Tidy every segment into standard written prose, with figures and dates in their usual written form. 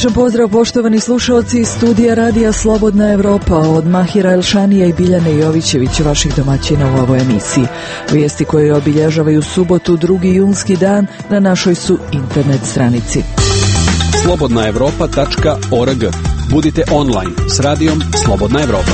Srdačan pozdrav poštovani slušalci iz studija Radija Slobodna Evropa od Mahira Elšanija i Biljane Jovićević, vaših domaćina u ovoj emisiji. Vijesti koje obilježavaju subotu 2. junski dan na našoj su internet stranici. slobodnaevropa.org. Budite online s radijom Slobodna Evropa.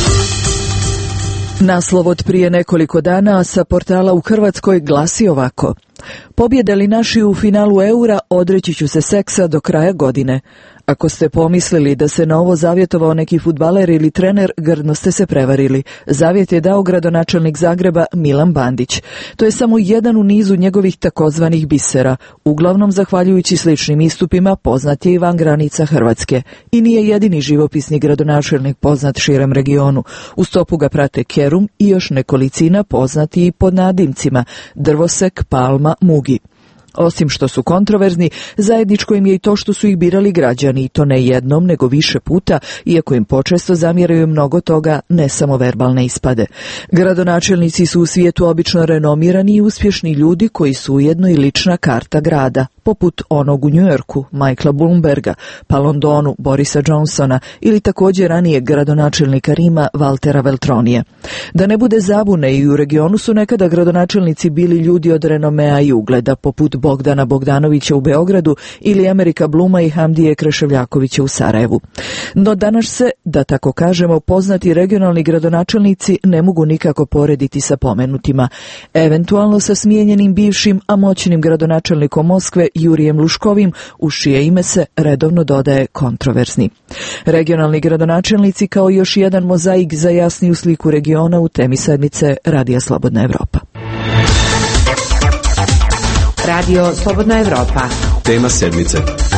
Naslov od prije nekoliko dana sa portala u Hrvatskoj glasi ovako: pobjede li naši u finalu Eura, odreći ću se seksa do kraja godine. Ako ste pomislili da se na ovo zavjetovao neki fudbaler ili trener, grdno ste se prevarili. Zavjet je dao gradonačelnik Zagreba Milan Bandić. To je samo jedan u nizu njegovih takozvanih bisera. Uglavnom, zahvaljujući sličnim istupima, poznat je i van granica Hrvatske. I nije jedini živopisni gradonačelnik poznat širem regionu. U stopu ga prate Kerum i još nekolicina poznati i pod nadimcima: Drvosek, Palma, Mugi. Osim što su kontroverzni, zajedničko im je i to što su ih birali građani, i to ne jednom, nego više puta, iako im počesto zamjeraju mnogo toga, ne samo verbalne ispade. Gradonačelnici su u svijetu obično renomirani i uspješni ljudi koji su ujedno i lična karta grada, poput onog u Njujorku, Michaela Bloomberga, pa Londonu, Borisa Johnsona ili također ranijeg gradonačelnika Rima, Valtera Veltronija. Da ne bude zabune, i u regionu su nekada gradonačelnici bili ljudi od renomea i ugleda, poput Bogdana Bogdanovića u Beogradu ili Amerika Bluma i Hamdije Kreševljakovića u Sarajevu. No danas se, da tako kažemo, poznati regionalni gradonačelnici ne mogu nikako porediti sa pomenutima. Eventualno sa smijenjenim bivšim, a moćnim gradonačelnikom Moskve Jurijem Luškovim, uz čije ime se redovno dodaje kontroverzni. Regionalni gradonačelnici kao još jedan mozaik za jasniju sliku regiona u temi sedmice Radija Slobodna Evropa. Radio Slobodna Evropa. Tema sedmice.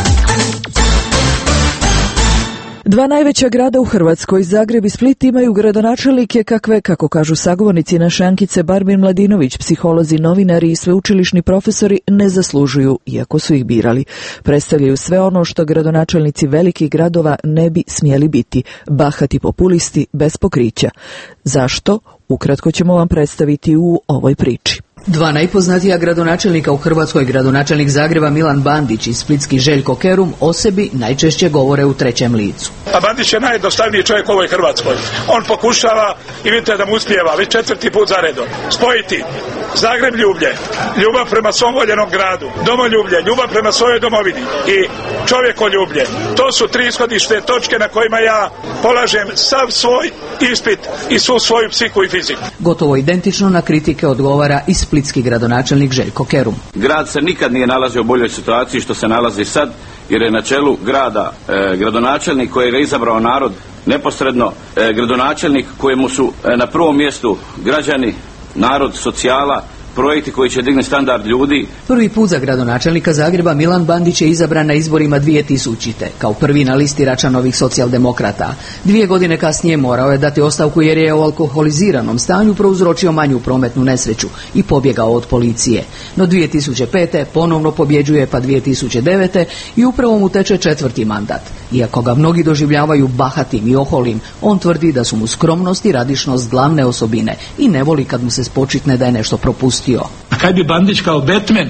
Dva najveća grada u Hrvatskoj, Zagreb i Split, imaju gradonačelnike kakve, kako kažu sagovornici naše Ankice Barbin Mladinović, psiholozi, novinari i sveučilišni profesori, ne zaslužuju, iako su ih birali. Predstavljaju sve ono što gradonačelnici velikih gradova ne bi smjeli biti: bahati populisti bez pokrića. Zašto? Ukratko ćemo vam predstaviti u ovoj priči. Dva najpoznatija gradonačelnika u Hrvatskoj, gradonačelnik Zagreba Milan Bandić i splitski Željko Kerum, o sebi najčešće govore u trećem licu. A Bandić je najjednostavniji čovjek u ovoj Hrvatskoj. On pokušava, i vidite da mu uspijeva, već 4. put za redom, spojiti Zagreb ljublje, ljubav prema svom voljenom gradu, domoljublje, ljubav prema svojoj domovini i čovjekoljublje. To su 3 ishodište točke na kojima ja polažem sav svoj ispit i svu svoju psihu i fiziku. Gotovo identično na kritike odgovara i splitski gradonačelnik Željko Kerum. Grad se nikad nije nalazio u boljoj situaciji što se nalazi sad, jer je na čelu grada gradonačelnik kojeg je izabrao narod neposredno, gradonačelnik kojemu su na prvom mjestu građani, narod, socijala, projekti koji će dignuti standard ljudi. Prvi put za gradonačelnika Zagreba Milan Bandić je izabran na izborima 2000. kao prvi na listi Račanovih socijaldemokrata. 2 godine kasnije morao je dati ostavku jer je u alkoholiziranom stanju prouzročio manju prometnu nesreću i pobjegao od policije. No 2005. ponovno pobjeđuje, pa 2009. i upravo mu teče 4. mandat. Iako ga mnogi doživljavaju bahatim i oholim, on tvrdi da su mu skromnost i radišnost glavne osobine i ne voli kad mu se spočitne da je nešto propustio. A kad bi Bandić kao Batman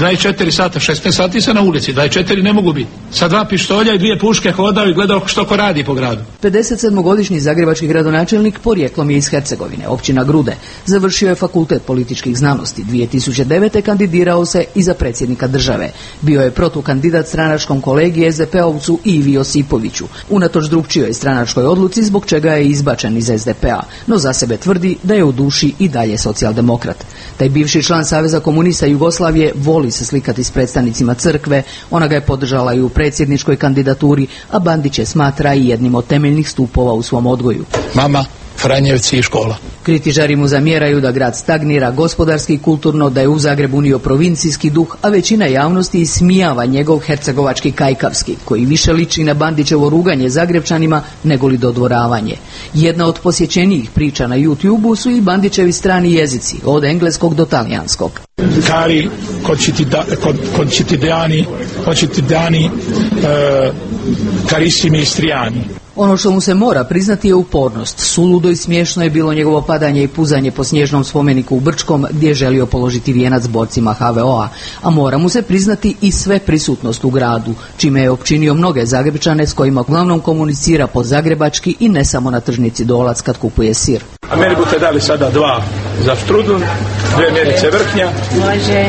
24 sata, 16 sati se na ulici, 24 ne mogu biti. Sa 2 pištolja i 2 puške hodao i gledao što ko radi po gradu. 57-godišnji zagrebački gradonačelnik porijeklom je iz Hercegovine, općina Grude. Završio je fakultet političkih znanosti. 2009. kandidirao se i za predsjednika države. Bio je protukandidat stranačkom kolegi SDP-ovcu Ivi Josipoviću. Unatoč drukčijoj stranačkoj odluci, zbog čega je izbačen iz SDP-a, no za sebe tvrdi da je u duši i dalje socijaldemokrat. Taj bivši član Saveza komunista Jugoslavije voli se slikati s predstavnicima crkve, ona ga je podržala i u predsjedničkoj kandidaturi, a Bandić je smatra i jednim od temeljnih stupova u svom odgoju. Mama, Franjevci i škola. Kritičari mu zamjeraju da grad stagnira gospodarski i kulturno, da je u Zagreb unio provincijski duh, a većina javnosti ismijava njegov hercegovački kajkavski, koji više liči na Bandićevo ruganje Zagrebčanima nego li dodvoravanje. Jedna od posjećenijih priča na YouTube-u su i Bandićevi strani jezici, od engleskog do talijanskog. Cari concitidani, carissimi istriani. Ono što mu se mora priznati je upornost. Suludo i smiješno je bilo njegovo padanje i puzanje po snježnom spomeniku u Brčkom gdje je želio položiti vijenac borcima HVO-a, a mora mu se priznati i sve prisutnost u gradu, čime je opčinio mnoge Zagrepčane s kojima uglavnom komunicira po zagrebački i ne samo na tržnici Dolac kad kupuje sir. A meni bute dali sada 2 za štrudl, 2 mjerice vrhnja. Može.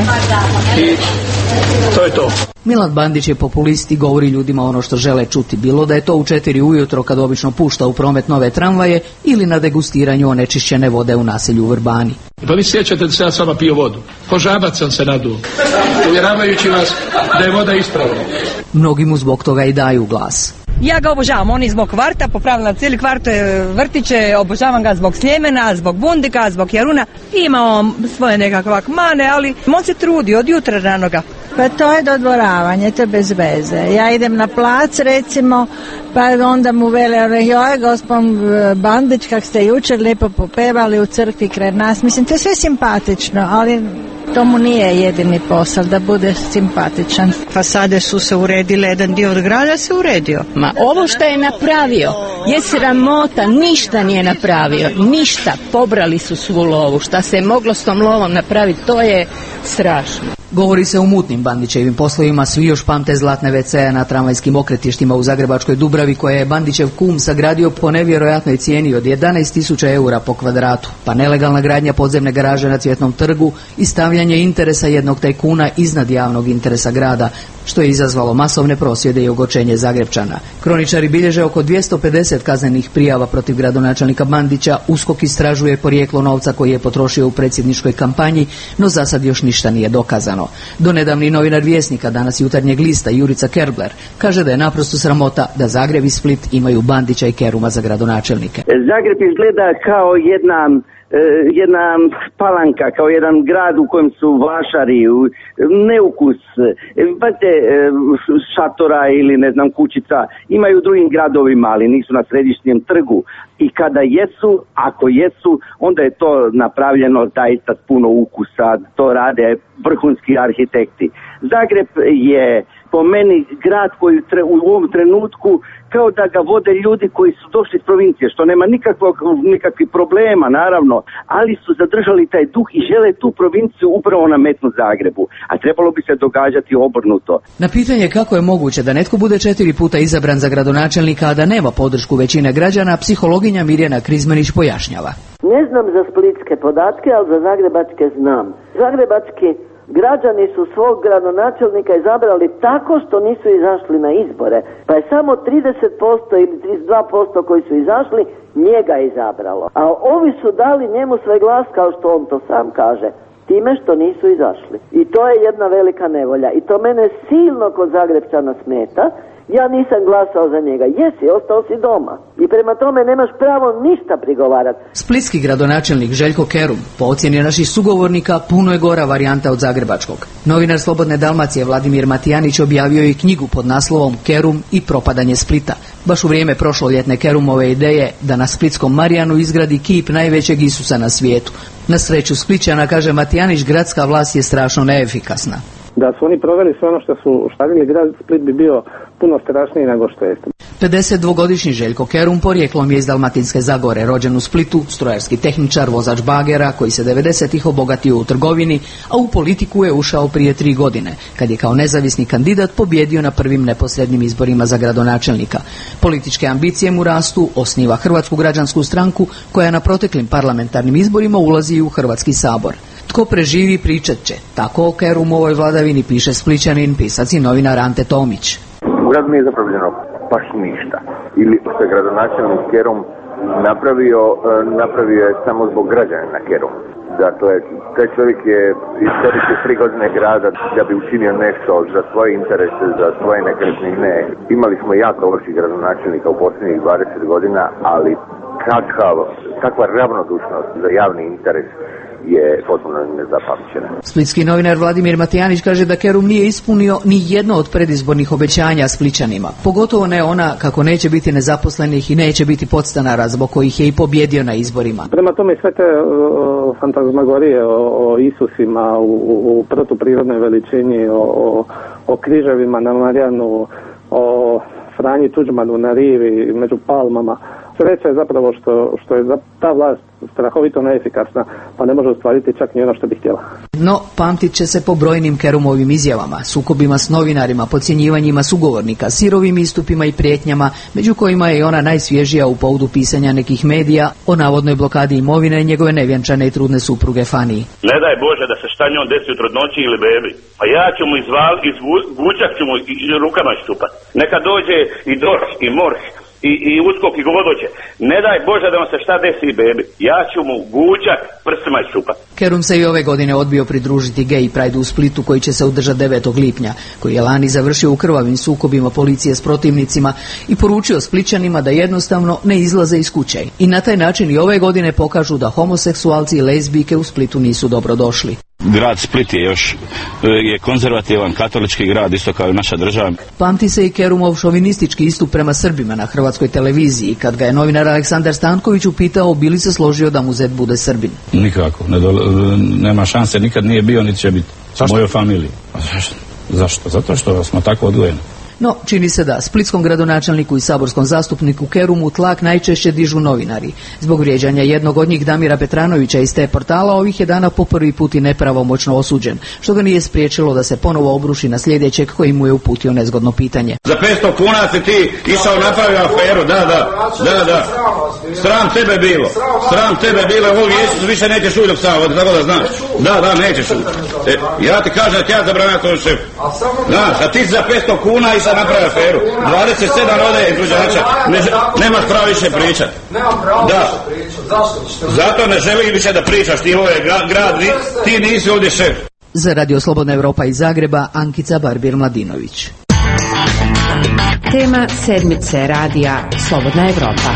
I to je to. Milad Bandić je populist i govori ljudima ono što žele čuti, bilo da je to u 4 ujutro kad obično pušta u promet nove tramvaje ili na degustiranju onečišćene vode u naselju Vrbani. Pa vi sjećate da se ja s vama pio vodu. Ko žabac sam se naduo, uvjeravajući vas da je voda ispravna. Mnogi mu zbog toga i daju glas. Ja ga obožavam, on je zbog kvarta, popravila cijeli kvart vrtiće, obožavam ga zbog Sljemena, zbog Bundika, zbog Jaruna. Ima on svoje nekakve mane, ali on se trudi od jutra ranoga. Pa to je dodvoravanje, to je bez veze. Ja idem na plac recimo, pa onda mu vele, joj gospodin Bandić, kak ste jučer lijepo popevali u crkvi kraj nas. Mislim, to je sve simpatično, ali to mu nije jedini posao, da bude simpatičan. Fasade su se uredile, jedan dio od grada se uredio. Ma ovo što je napravio je sramota, ništa nije napravio, ništa, pobrali su svu lovu, šta se je moglo s tom lovom napraviti, to je strašno. Govori se o mutnim Bandićevim poslovima, svi još pamte zlatne WC-e na tramvajskim okretištima u zagrebačkoj Dubravi koje je Bandićev kum sagradio po nevjerojatnoj cijeni od 11.000 eura po kvadratu, pa nelegalna gradnja podzemne garaže na Cvjetnom trgu i stavljanje interesa jednog tajkuna iznad javnog interesa grada, što je izazvalo masovne prosvjede i ogorčenje Zagrepčana. Kroničari bilježe oko 250 kaznenih prijava protiv gradonačelnika Bandića, USKOK istražuje porijeklo novca koji je potrošio u predsjedničkoj kampanji, no za sad još ništa nije dokazano. Donedavni novinar Vjesnika, danas Jutarnjeg lista, Jurica Kerbler, kaže da je naprosto sramota da Zagreb i Split imaju Bandića i Keruma za gradonačelnike. Zagreb izgleda kao jedna palanka, kao jedan grad u kojem su vašari, neukus, šatora ili ne znam kućica, imaju u drugim gradovima, ali nisu na središnjem trgu. I kada jesu, ako jesu, onda je to napravljeno zaista puno ukusa, to rade vrhunski arhitekti. Zagreb je po meni grad koji u ovom trenutku kao da ga vode ljudi koji su došli iz provincije, što nema nikakvih problema, naravno, ali su zadržali taj duh i žele tu provinciju upravo nametnuti Zagrebu, a trebalo bi se događati obrnuto. Na pitanje kako je moguće da netko bude 4 puta izabran za gradonačelnika, a da nema podršku većine građana, psihologinja Mirjana Krizmanić pojašnjava. Ne znam za splitske podatke, ali za zagrebačke znam. Zagrebački građani su svog gradonačelnika izabrali tako što nisu izašli na izbore, pa je samo 30% ili 32% koji su izašli njega izabralo. A ovi su dali njemu svoj glas, kao što on to sam kaže, time što nisu izašli. I to je jedna velika nevolja. I to mene silno kod Zagrepčana smeta. Ja nisam glasao za njega. Jesi, ostao si doma. I prema tome nemaš pravo ništa prigovarati. Splitski gradonačelnik Željko Kerum, po ocjeni naših sugovornika, puno je gora varijanta od zagrebačkog. Novinar Slobodne Dalmacije Vladimir Matijanić objavio je knjigu pod naslovom Kerum i propadanje Splita. Baš u vrijeme prošloljetne Kerumove ideje da na splitskom Marijanu izgradi kip najvećeg Isusa na svijetu. Na sreću Splićana, kaže Matijanić, gradska vlast je strašno neefikasna. Da su oni proveli sve ono što su štarili, grad Split bi bio puno strašniji nego što je. 52-godišnji Željko Kerum porijeklom je iz Dalmatinske Zagore, rođen u Splitu, strojarski tehničar, vozač bagera koji se 90-ih obogatio u trgovini, a u politiku je ušao prije 3 godine, kad je kao nezavisni kandidat pobjedio na prvim neposrednim izborima za gradonačelnika. Političke ambicije mu rastu, osniva Hrvatsku građansku stranku koja na proteklim parlamentarnim izborima ulazi u Hrvatski sabor. Tko preživi pričat će. Tako o Kerumovoj vladavini piše Splićanin, pisac i novinar Ante Tomić. U gradu nije zapravljeno baš ništa. Ili što je gradonačelnik Kerum napravio je samo zbog građana Kerum. Dakle, taj čovjek je iskoristio 3 godine grada da bi učinio nešto za svoje interese, za svoje nekretnine. Imali smo jako loših gradonačelnika u posljednjih 20 godina, ali kakva ravnodušnost za javni interes je potpuno nezapamćena. Splitski novinar Vladimir Matijanić kaže da Kerum nije ispunio ni jedno od predizbornih obećanja Splićanima. Pogotovo ne ona kako neće biti nezaposlenih i neće biti podstanara zbog kojih je i pobjedio na izborima. Prema tome sve te fantazmagorije o Isusima u protuprirodnoj veličini, o križevima na Marijanu, o Franji Tuđmanu na rivi među palmama. Sreća je zapravo što je ta vlast strahovito neefikasna, pa ne može ostvariti čak ni ono što bi htjela. No, pamtit će se po brojnim Kerumovim izjavama, sukobima s novinarima, podcjenjivanjima sugovornika, sirovim istupima i prijetnjama, među kojima je i ona najsvježija u povodu pisanja nekih medija o navodnoj blokadi imovine njegove nevjenčane i trudne supruge Faniji. Ne daj Bože da se šta njom desi u trudnoći ili bebi, a ja ću mu izvučak ću mu i rukama iščupati. Neka dođe i DORH i MORH i USKOK i govodoće. Ne daj Bože da vam se šta desi i bebi. Ja ću mu gučak prstima iščupati. Kerum se i ove godine odbio pridružiti Gay Pride u Splitu koji će se održati 9. lipnja, koji je lani završio u krvavim sukobima policije s protivnicima i poručio Splićanima da jednostavno ne izlaze iz kuće. I na taj način i ove godine pokažu da homoseksualci i lezbijke u Splitu nisu dobrodošli. Grad Split je konzervativan, katolički grad, isto kao i naša država. Pamti se i Kerumov šovinistički istup prema Srbima na hrvatskoj televiziji, kad ga je novinar Aleksandar Stanković upitao bi li se složio da mu zet bude Srbin. Nikako, nema šanse, nikad nije bio, niti će biti u mojoj familiji. Zašto? Zato što smo tako odgojeni. No, čini se da splitskom gradonačelniku i saborskom zastupniku Kerumu tlak najčešće dižu novinari. Zbog vrijeđanja jednog od njih, Damira Petranovića iz te portala, ovih je dana po prvi put i nepravomoćno osuđen, što ga nije spriječilo da se ponovo obruši na sljedećeg koji mu je uputio nezgodno pitanje. Za 500 kuna si ti išao napravio aferu, da. Sram tebe bilo, ovo vijeće više nećeš ući dok sam, tako da znaš. Da, nećeš ući. Ja ti kažem da ti ja zabranjam to šef. Znaš, a ti za 500 kuna išao napravio aferu. 27 ode izvođača. Nemaš pravo više pričati. Nemam pravo više pričati. Zašto? Zato ne želim više da pričaš, ti ovo je grad, ti nisi ovdje šef. Za Radio Slobodna Evropa iz Zagreba, Ankica Barbir-Mladinović. Tema sedmice radija Slobodna Evropa.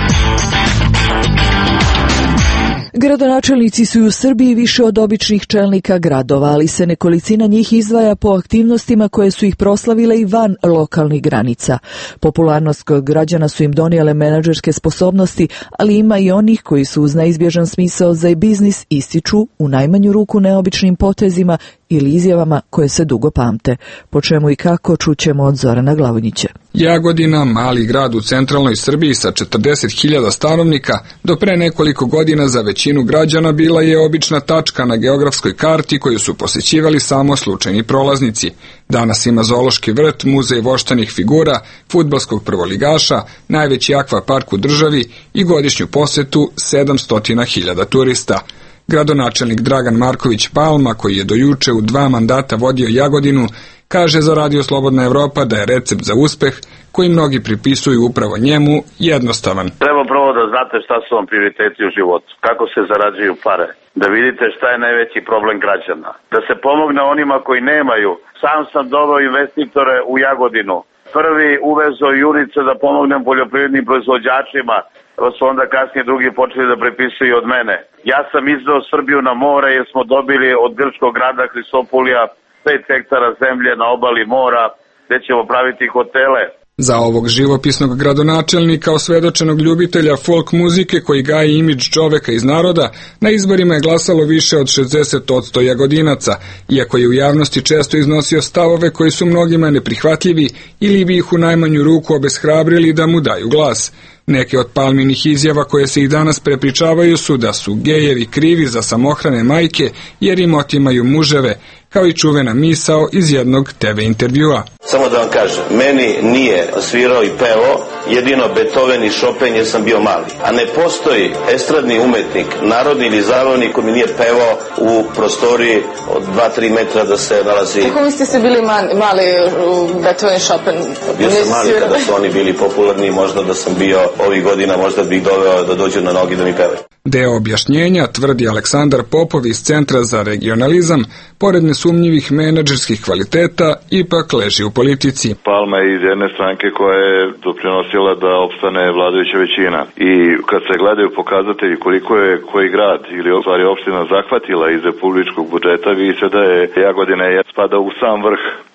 Gradonačelnici su i u Srbiji više od običnih čelnika gradova, ali se nekolicina njih izdvaja po aktivnostima koje su ih proslavile i van lokalnih granica. Popularnost kod građana su im donijele menadžerske sposobnosti, ali ima i onih koji su uz neizbježan smisao za biznis ističu u najmanju ruku neobičnim potezima ili izjavama koje se dugo pamte. Po čemu i kako čućemo od Zorana Glavonjića. Jagodina, mali grad u centralnoj Srbiji sa 40.000 stanovnika, do pre nekoliko godina za većinu građana bila je obična tačka na geografskoj karti koju su posjećivali samo slučajni prolaznici. Danas ima zoološki vrt, muzej voštanih figura, fudbalskog prvoligaša, najveći akvapark u državi i godišnju posjetu 700.000 turista. Gradonačelnik Dragan Marković Palma, koji je do juče u 2 mandata vodio Jagodinu, kaže za Radio Slobodna Evropa da je recept za uspeh, koji mnogi pripisuju upravo njemu, jednostavan. Treba prvo da znate šta su vam prioriteti u životu, kako se zarađuju pare, da vidite šta je najveći problem građana, da se pomogne onima koji nemaju. Sam sam doveo investitore u Jagodinu, prvi uvezo junice da pomognem poljoprivrednim proizvođačima, pa su onda kasnije drugi počeli da prepisuju od mene. Ja sam izveo Srbiju na more jer smo dobili od grčkog grada Hristopolija 5 hektara zemlje na obali mora gdje ćemo praviti hotele. Za ovog živopisnog gradonačelnika, osvedočenog ljubitelja folk muzike koji gaji imidž čoveka iz naroda, na izborima je glasalo više od 60% Jagodinaca, iako je u javnosti često iznosio stavove koji su mnogima neprihvatljivi ili bi ih u najmanju ruku obeshrabrili da mu daju glas. Neke od Palminih izjava koje se i danas prepričavaju su da su gejevi krivi za samohrane majke jer im otimaju muževe, kao i čuvena misao iz jednog TV intervjua. Samo da vam kažem, meni nije svirao i pevao, jedino Beethoven i Chopin jer sam bio mali. A ne postoji estradni umetnik, narodni ili zabavnik koji mi nije pevao u prostoriji od 2-3 metra da se nalazi. Kako vi ste se bili mali u Beethoven i Chopin? Bio sam mali kada su oni bili popularni, možda da sam bio ovih godina, možda bih doveo da dođu na nogi da mi pevaju. Deo objašnjenja, tvrdi Aleksandar Popov iz Centra za regionalizam, pored nesumnjivih menadžerskih kvaliteta, ipak leži u politici. Palma je iz jedne stranke koja je doprinosila da opstane vladajuća većina. I kad se gledaju pokazatelji koliko je koji grad ili opština zahvatila iz republičkog budžeta, vidi se da je Jagodina spada u sam vrh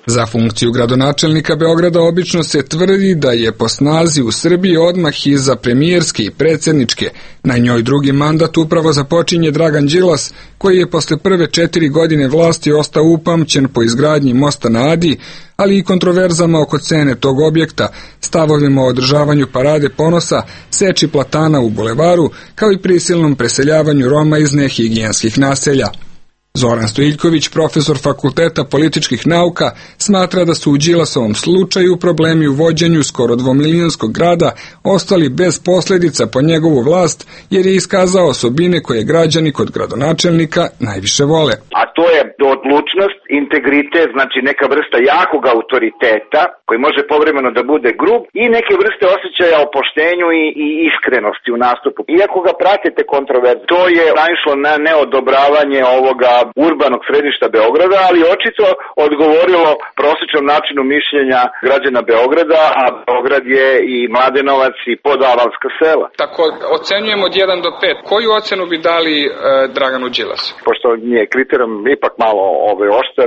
Za funkciju gradonačelnika Beograda obično se tvrdi da je po snazi u Srbiji odmah iza premijerske i predsjedničke. Na njoj drugi mandat upravo započinje Dragan Đilas, koji je posle prve 4 godine vlasti ostao upamćen po izgradnji mosta na Adi, ali i kontroverzama oko cene tog objekta, stavovima o održavanju parade ponosa, seči platana u bulevaru, kao i prisilnom preseljavanju Roma iz nehigijenskih naselja. Zoran Stojiljković, profesor Fakulteta političkih nauka, smatra da su u Đilasovom slučaju problemi u vođenju skoro 2-milionskog grada ostali bez posljedica po njegovu vlast, jer je iskazao osobine koje građani kod gradonačelnika najviše vole. A to je odlučnost, integritet, znači neka vrsta jakog autoriteta koji može povremeno da bude grub i neke vrste osjećaja o poštenju i iskrenosti u nastupu. Iako ga pratite kontroverze, to je naišlo na neodobravanje ovoga urbanog središta Beograda, ali očito odgovorilo prosječnom načinu mišljenja građana Beograda, a Beograd je i Mladenovac i podavalska sela. Tako ocenjujemo od 1 do 5. Koju ocenu bi dali Draganu Đilasu? Pošto nije kriterijum ipak malo oštar,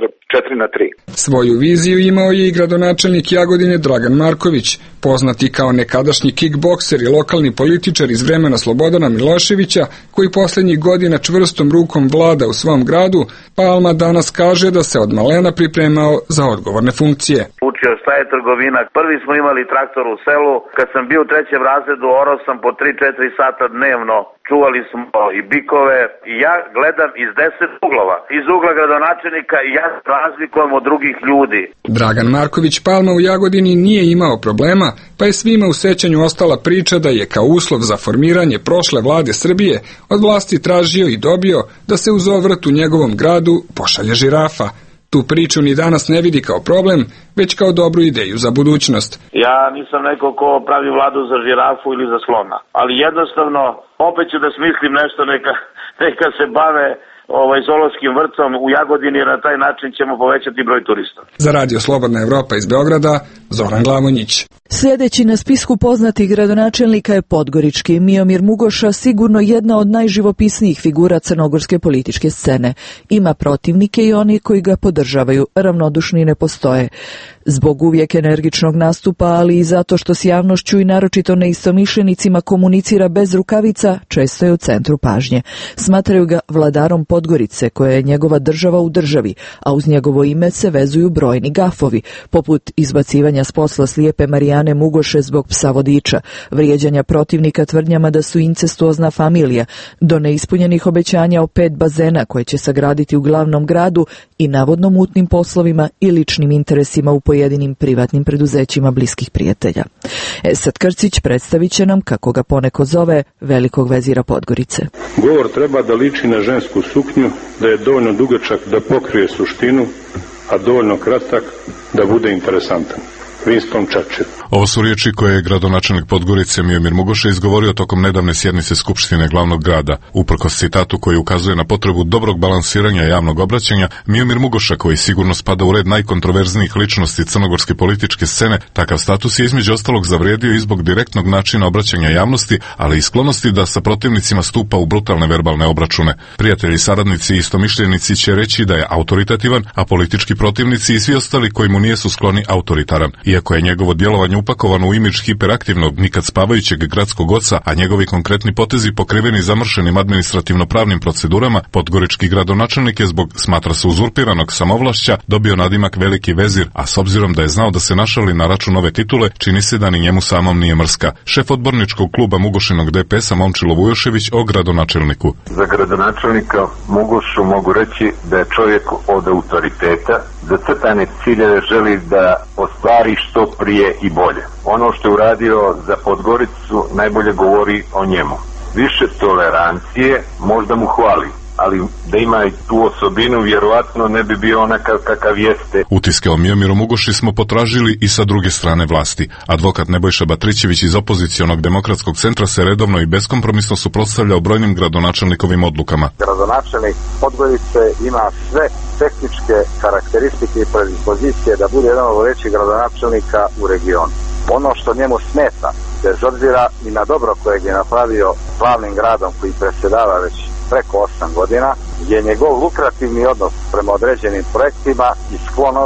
4/3. Svoju viziju imao je i gradonačelnik Jagodine Dragan Marković, poznati kao nekadašnji kickbokser i lokalni političar iz vremena Slobodana Miloševića, koji posljednjih godina čvrstom rukom vlada u svom gradu. Palma danas kaže da se od malena pripremao za odgovorne funkcije. Učio šta je trgovina. Prvi smo imali traktor u selu. Kad sam bio u 3. razredu, orao sam po 3-4 sata dnevno. Čuvali smo i bikove i ja gledam iz 10 uglova. Iz ugla gradonačelnika i ja razlikujem od drugih ljudi. Dragan Marković Palma u Jagodini nije imao problema, pa je svima u sećanju ostala priča da je kao uslov za formiranje prošle vlade Srbije od vlasti tražio i dobio da se uz ovrt u njegovom gradu pošalje žirafa. Tu priču ni danas ne vidi kao problem, već kao dobru ideju za budućnost. Ja nisam neko ko pravi vladu za žirafu ili za slona, ali jednostavno opet ću da smislim nešto, neka se bave zoološkim vrtom u Jagodini, jer na taj način ćemo povećati broj turista. Za Radio Slobodna Evropa iz Beograda, Zoran Glavonjić. Sljedeći na spisku poznatih gradonačelnika je podgorički Miomir Mugoša, sigurno jedna od najživopisnijih figura crnogorske političke scene. Ima protivnike i oni koji ga podržavaju, ravnodušni ne postoje. Zbog uvijek energičnog nastupa, ali i zato što s javnošću i naročito neistomišljenicima komunicira bez rukavica, često je u centru pažnje. Smatraju ga vladarom Podgorice, koja je njegova država u državi, a uz njegovo ime se vezuju brojni gafovi, poput izbacivanja s posla slijepe Marijane Mugoše zbog psa vodiča, vrijeđanja protivnika tvrdnjama da su incestuozna familija, do neispunjenih obećanja o 5 bazena koje će sagraditi u glavnom gradu i navodno mutnim poslovima i ličnim interesima u pojedinim privatnim preduzećima bliskih prijatelja. Esad Krcić predstavit će nam, kako ga poneko zove, velikog vezira Podgorice. Govor treba da liči na žensku suknju, da je dovoljno dugačak da pokrije suštinu, a dovoljno kratak da bude interesantan. Winston Churchill. Ovo su riječi koje je gradonačelnik Podgorice Miomir Mugoša izgovorio tokom nedavne sjednice Skupštine glavnog grada. Uprkos citatu koji ukazuje na potrebu dobrog balansiranja javnog obraćanja, Miomir Mugoša, koji sigurno spada u red najkontroverznijih ličnosti crnogorske političke scene, takav status je između ostalog zavrijedio i zbog direktnog načina obraćanja javnosti, ali i sklonosti da sa protivnicima stupa u brutalne verbalne obračune. Prijatelji, saradnici i istomišljenici će reći da je autoritativan, a politički protivnici i svi ostali koji mu nijesu skloni autoritaran. Iako je njegovo djelovanje upakovano u imidž hiperaktivnog, nikad spavajućeg gradskog oca, a njegovi konkretni potezi pokriveni zamršenim administrativno-pravnim procedurama, podgorički gradonačelnik je zbog, smatra se, uzurpiranog samovlašća dobio nadimak veliki vezir, a s obzirom da je znao da se našali na račun ove titule, čini se da ni njemu samom nije mrska. Šef odborničkog kluba Mugošinog DPS-a Momčilo Vujošević o gradonačelniku. Za gradonačelnika Mugošu mogu reći da je čovjek od autoriteta, zacrtane ciljeve želi da ostvari što prije i bolje. Ono što je uradio za Podgoricu najbolje govori o njemu. Više tolerancije možda mu hvali, ali da ima i tu osobinu vjerovatno ne bi bio onakav kakav jeste. Utiske o Miomiru Mugoši smo potražili i sa druge strane vlasti. Advokat Nebojša Batrićević iz opozicionog demokratskog centra se redovno i beskompromisno suprotstavljao brojnim gradonačelnikovim odlukama. Gradonačelnik Podgorice ima sve tehničke karakteristike i predispozicije da bude jedan od vodećih gradonačelnika u regionu. Ono što njemu smeta, bez obzira i na dobro kojeg je napravio glavnim gradom koji predsjedava već preko 8 godina, je njegov lukrativni odnos prema određenim projektima i sklonost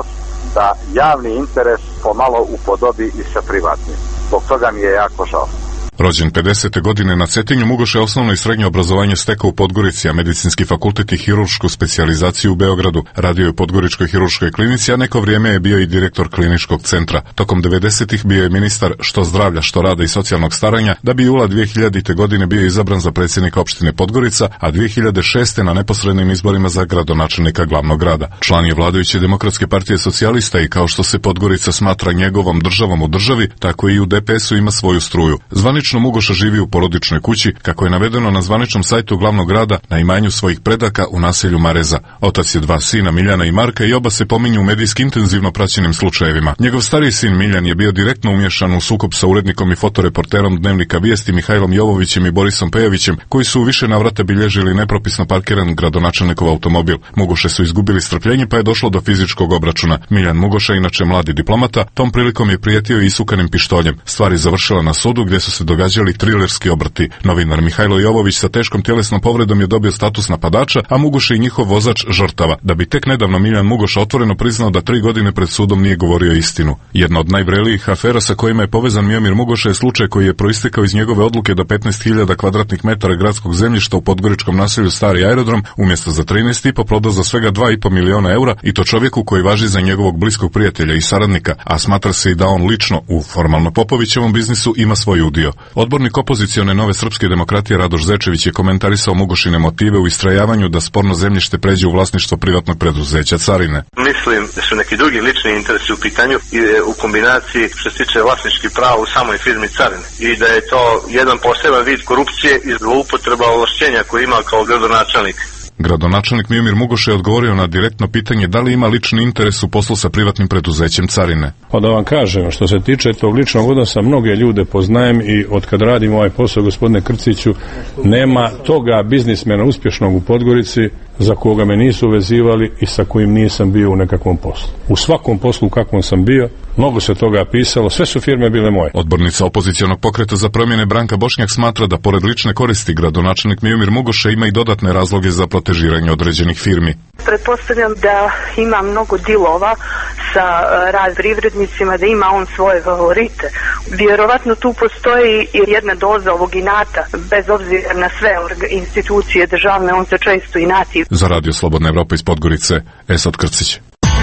da javni interes pomalo upodobi i sa privatnim. Zbog toga mi je jako žao. Rođen 50. godine na Cetinju, Mugoša je osnovno i srednje obrazovanje stekao u Podgorici, a medicinski fakultet i hirušku specijalizaciju u Beogradu. Radio je u Podgoričkoj hiruškoj klinici, a neko vrijeme je bio i direktor kliničkog centra. Tokom 90-ih bio je ministar što zdravlja, što rada i socijalnog staranja, da bi jula 2000. godine bio izabran za predsjednika opštine Podgorica, a 2006. na neposrednim izborima za gradonačelnika glavnog grada. Član je vladajuće Demokratske partije socijalista i kao što se Podgorica smatra njegovom državom u državi, tako i u DPS-u ima svoju struju. Zvanično Mugoša živi u porodičnoj kući, kako je navedeno na zvaničnom sajtu glavnog grada, na imanju svojih predaka u naselju Mareza. Otac je 2 sina, Miljana i Marka, i oba se pominju u medijski intenzivno praćenim slučajevima. Njegov stariji sin Miljan je bio direktno umješan u sukob sa urednikom i fotoreporterom Dnevnika Vijesti Mihajlom Jovovićem i Borisom Pejovićem, koji su u više navrata bilježili nepropisno parkiran gradonačelnikov automobil. Mugoše su izgubili strpljenje, pa je došlo do fizičkog obračuna. Miljan Mugoša, inače mladi diplomata, tom prilikom je prijetio i isukanim pištoljem. Stvar je završila na sudu, gdje su se događali trilerski obrti. Novinar Mihajlo Jovović sa teškom tjelesnom povredom je dobio status napadača, a Mugoša i njihov vozač žrtava, da bi tek nedavno Miljan Mugoša otvoreno priznao da 3 godine pred sudom nije govorio istinu. Jedna od najvrelijih afera sa kojima je povezan Miomir Mugoša je slučaj koji je proistekao iz njegove odluke da 15.000 kvadratnih metara gradskog zemljišta u podgoričkom naselju Stari aerodrom umjesto za 13,5 proda za svega 2,5 miliona eura, i to čovjeku koji važi za njegovog bliskog prijatelja i saradnika, a smatra se i da on lično u formalno Popovićevom biznisu ima svoj udio. Odbornik opozicione Nove srpske demokratije Radoš Zečević je komentarisao Mugošine motive u istrajavanju da sporno zemljište pređe u vlasništvo privatnog preduzeća Carine. Mislim da su neki drugi lični interesi u pitanju i u kombinaciji što se tiče vlasničkih prava u samoj firmi Carine i da je to jedan poseban vid korupcije i zloupotreba ovlašćenja koje ima kao gradonačelnik. Gradonačelnik Miomir Mugoša je odgovorio na direktno pitanje da li ima lični interes u poslu sa privatnim preduzećem Carine. Pa da vam kažem, što se tiče tog ličnog odnosa, mnoge ljude poznajem i od kad radim ovaj posao, gospodine Krciću, nema toga biznismena uspješnog u Podgorici za koga me nisu vezivali i sa kojim nisam bio u nekakvom poslu. U svakom poslu u kakvom sam bio, mnogo se toga pisalo, sve su firme bile moje. Odbornica opozicijonog pokreta za promjene Branka Bošnjak smatra da pored lične koristi gradonačelnik Miomir Mugoša ima i dodatne razloge za protežiranje određenih firmi. Pretpostavljam da ima mnogo dilova sa privrednicima, da ima on svoje favorite. Vjerovatno tu postoji i jedna doza ovog inata, bez obzira na sve institucije državne, on se često inati. Za Radio Slobodna Evropa iz Podgorice, Esad Krcić.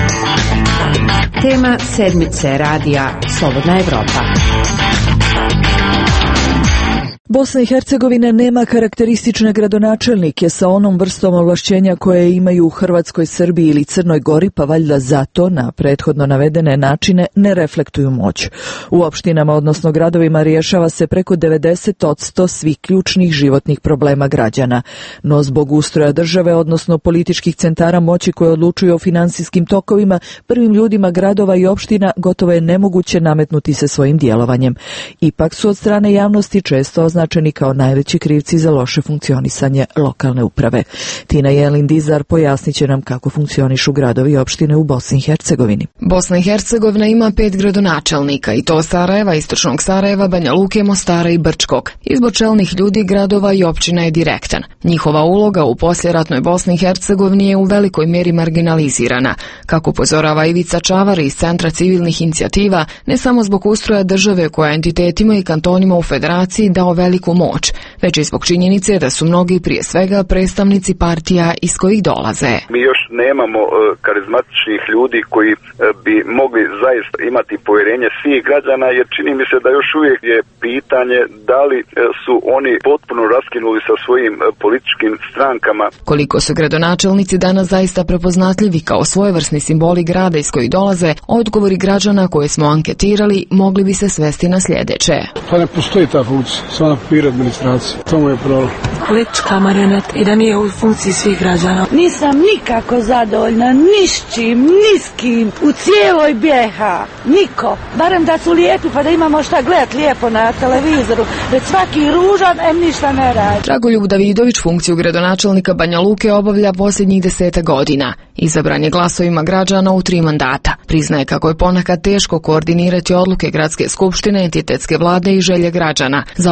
Tema sedmice radija Slobodna Evropa. Bosna i Hercegovina nema karakteristične gradonačelnike sa onom vrstom ovlašćenja koje imaju u Hrvatskoj, Srbiji ili Crnoj Gori, pa valjda zato na prethodno navedene načine ne reflektuju moć. U opštinama, odnosno gradovima, rješava se preko 90% svih ključnih životnih problema građana. No zbog ustroja države, odnosno političkih centara moći koje odlučuju o finansijskim tokovima, prvim ljudima gradova i opština gotovo je nemoguće nametnuti se svojim djelovanjem. Ipak su od strane javnosti često označeni kao najveći krivci za loše funkcionisanje lokalne uprave. Tina Jelin-Dizar pojasnit će nam kako funkcionišu gradovi i opštine u Bosni i Hercegovini. Bosna i Hercegovina ima 5 gradonačelnika, i to Sarajeva, Istočnog Sarajeva, Banja Luke, Mostara i Brčkog. Izbor čelnih ljudi gradova i općina je direktan. Njihova uloga u poslijeratnoj Bosni i Hercegovini je u velikoj mjeri marginalizirana. Kako upozorava Ivica Čavar iz Centra civilnih inicijativa, ne samo zbog ustroja države koja entitetima i kantonima u federaciji dao veliku moć, već i zbog činjenice da su mnogi, prije svega, predstavnici partija iz kojih dolaze. Mi još nemamo karizmatičnih ljudi koji bi mogli zaista imati povjerenje svih građana, jer čini mi se da još uvijek je pitanje da li su oni potpuno raskinuli sa svojim političkim strankama. Koliko su gradonačelnici danas zaista prepoznatljivi kao svojevrsni simboli grada iz kojih dolaze, odgovori građana koje smo anketirali mogli bi se svesti na sljedeće. Pa ne postoji ta funkcija, samo na papir administracije. To je problem. Politička marioneta i da nije u funkciji svih građana. Nisam nikako zadovoljna ni s čim, ni s kim, u cijeloj BiH. Niko. Barem da su lijepi pa da imamo šta gledat lijepo na televizoru. Već svaki ružan, ništa ne radi. Dragoljub Davidović funkciju gradonačelnika Banja Luke obavlja posljednjih 10 godina. Izabran je glasovima građana u 3 mandata. Priznaje kako je ponekad teško koordinirati odluke gradske skupštine, entitetske vlade i želje građana. Za ovo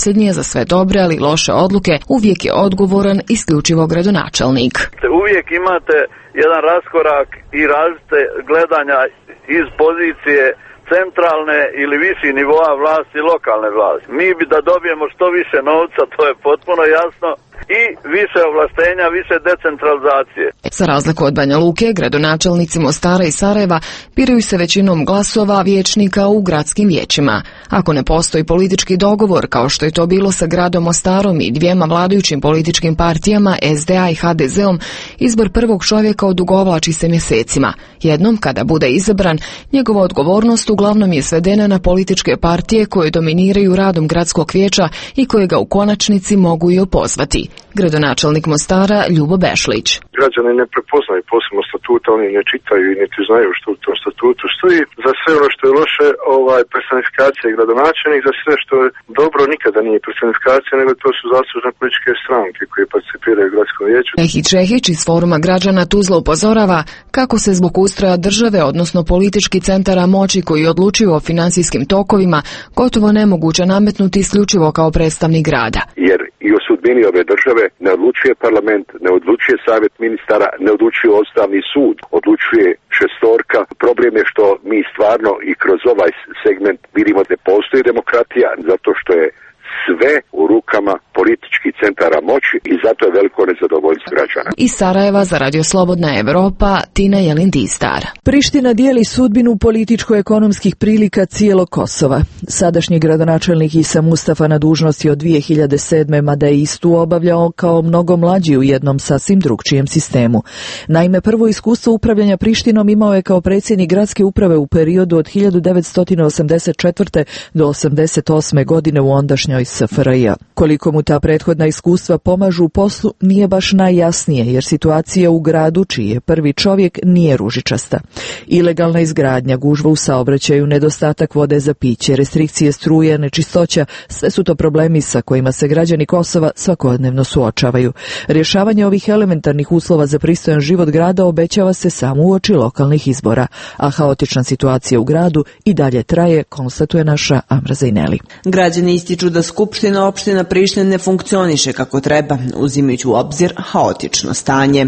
posljednji je za sve dobre, ali loše odluke uvijek je odgovoran isključivo gradonačelnik. Uvijek imate jedan raskorak i različite gledanja iz pozicije centralne ili viši nivoa vlasti i lokalne vlasti. Mi bi da dobijemo što više novca, to je potpuno jasno, i više ovlaštenja, više decentralizacije. Za razliku od Banja Luke, gradonačelnici Mostara i Sarajeva biraju se većinom glasova vijećnika u gradskim vijećima. Ako ne postoji politički dogovor, kao što je to bilo sa gradom Mostarom i dvijema vladajućim političkim partijama, SDA i HDZ-om, izbor prvog čovjeka odugovlači se mjesecima. Jednom, kada bude izabran, njegova odgovornost uglavnom je svedena na političke partije koje dominiraju radom gradskog vijeća i koje ga u konačnici mogu i opozvati. Gradonačelnik Mostara Ljubo Bešlić. Građani ne prepoznaju posebno statuta, oni ne čitaju i niti znaju što u tom statutu stoji. Za sve ono što je loše, personifikacija je gradonačelnik, za sve što je dobro nikada nije personifikacija, nego to su zaslužne političke stranke koje participiraju u gradskom vijeću. Ehi Čehić iz Foruma građana Tuzla upozorava kako se zbog ustroja države, odnosno političkih centara moći koji odlučuju o financijskim tokovima, gotovo nemoguće nametnuti isključivo kao predstavnik grada. Jer i o sudbini ove države ne odlučuje parlament, ne odlučuje savjet ministara, ne odlučuje Ustavni sud, odlučuje šestorka. Problem je što mi stvarno i kroz ovaj segment vidimo da ne postoji demokratija, zato što je sve u rukama političkih centara moći i zato je veliko nezadovoljstvo građana. Iz Sarajeva za Radio Slobodna Evropa, Tina Jelindistar. Priština dijeli sudbinu političko-ekonomskih prilika cijelog Kosova. Sadašnji gradonačelnik Isa Mustafa na dužnosti od 2007. mada je istu obavljao kao mnogo mlađi u jednom sasvim drugčijem sistemu. Naime, prvo iskustvo upravljanja Prištinom imao je kao predsjednik gradske uprave u periodu od 1984. do 1988. godine u ondašnjoj SFRJ. Koliko mu ta prethodna iskustva pomažu u poslu nije baš najjasnije, jer situacija u gradu čiji je prvi čovjek nije ružičasta. Ilegalna izgradnja, gužva u saobraćaju, nedostatak vode za piće, restrikcije struje, nečistoća, sve su to problemi sa kojima se građani Kosova svakodnevno suočavaju. Rješavanje ovih elementarnih uslova za pristojan život grada obećava se samo uoči lokalnih izbora, a haotična situacija u gradu i dalje traje, konstatuje naša Amra Zajneli. Građani ističu da Skupština opština Prištine ne funkcioniše kako treba, uzimajući u obzir haotično stanje.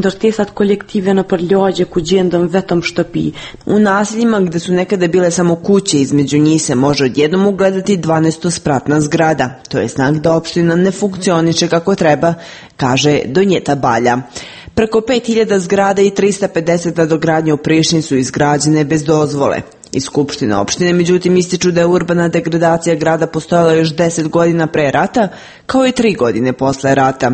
U naseljima gde su nekada bile samo kuće, između njih se može odjednom ugledati 12-spratna zgrada. To je znak da opština ne funkcioniše kako treba, kaže Donjeta Balja. Preko 5000 zgrada i 350 nadogradnje u Prištini su izgrađene bez dozvole. Iz Skupštine opštine, međutim, ističu da je urbana degradacija grada postojala još 10 godina pre rata, kao i 3 godine posle rata.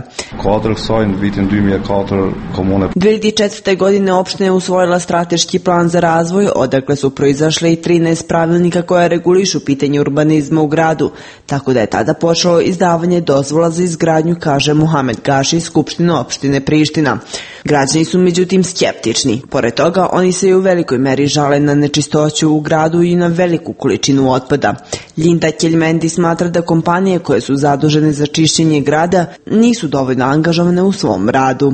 2004. godine opština je usvojila strateški plan za razvoj, odakle su proizašle i 13 pravilnika koja regulišu pitanje urbanizma u gradu, tako da je tada počelo izdavanje dozvola za izgradnju, kaže Muhamed Gaši iz Skupštine opštine Priština. Građani su međutim skeptični. Pored toga, oni se i u velikoj meri žale na nečistoću u gradu i na veliku količinu otpada. Linda Kjeljmendi smatra da kompanije koje su zadužene za čišćenje grada nisu dovoljno angažovane u svom radu.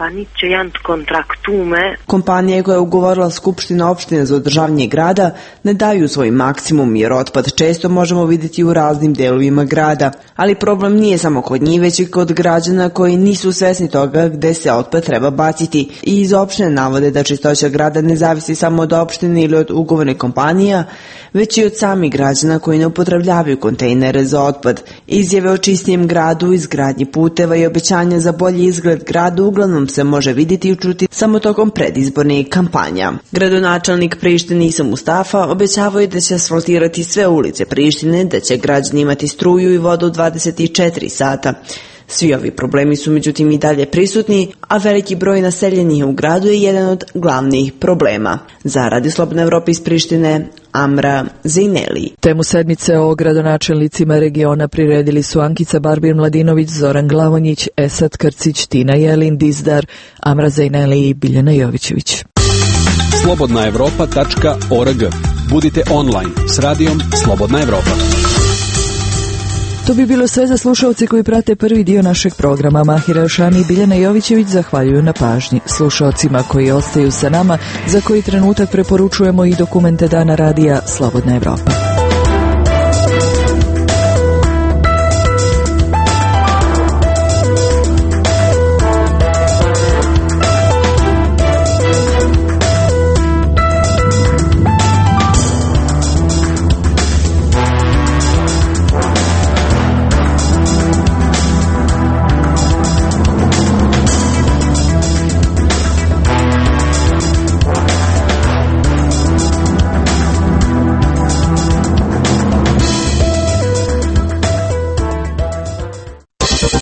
Kompanije koje je ugovorila Skupština opštine za održavanje grada ne daju svoj maksimum, jer otpad često možemo vidjeti u raznim delovima grada. Ali problem nije samo kod njih, već i kod građana koji nisu svesni toga gde se otpad treba baciti. I iz opštine navode da čistoća grada ne zavisi samo od opštine ili od ugovorne kompanija, već i od samih građana koji ne upotrebljavaju kontejnere za otpad. Izjave o čistijem gradu, izgradnji puteva i obećanja za bolji izgled grada uglavnom se može vidjeti i čuti samo tokom predizbornih kampanja. Gradonačelnik Prištine Isa Mustafa obećavao je da će asfaltirati sve ulice Prištine, da će građani imati struju i vodu 24 sata. Svi ovi problemi su međutim i dalje prisutni, a veliki broj naseljenih u gradu je jedan od glavnih problema. Za Radio Slobodna Evropa iz Prištine, Amra Zajneli. Temu sedmice o gradonačelnicima regiona priredili su Ankica Barbir-Mladinović, Zoran Glavonjić, Esad Krcić, Tina Jelindizdar, Amra Zajneli i Biljana Jovićević. slobodnaevropa.org. Budite online s radijom Slobodna Evropa. To bi bilo sve za slušalce koji prate prvi dio našeg programa. Mahira Jošani i Biljana Jovićević zahvaljuju na pažnji. Slušalcima koji ostaju sa nama, za koji trenutak preporučujemo i dokumente Dana radija Slobodna Evropa.